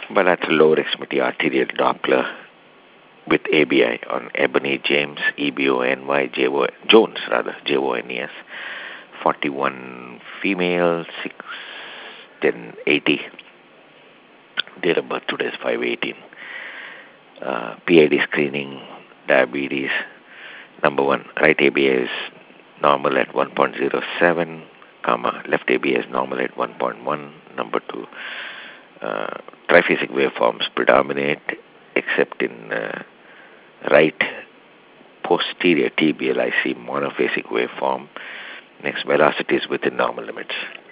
bilateral lower extremity arterial Doppler with ABI on Ebony James, EBONY, Jones rather, JONES. 41 female, 6 10 80. Date of birth today is 5/18. PID screening, diabetes. Number one, right ABI is normal at 1.07, comma, left ABI is normal at 1.1. Number two, triphasic waveforms predominate except in right posterior TBL. I see monophasic waveform. Next, velocity is within normal limits.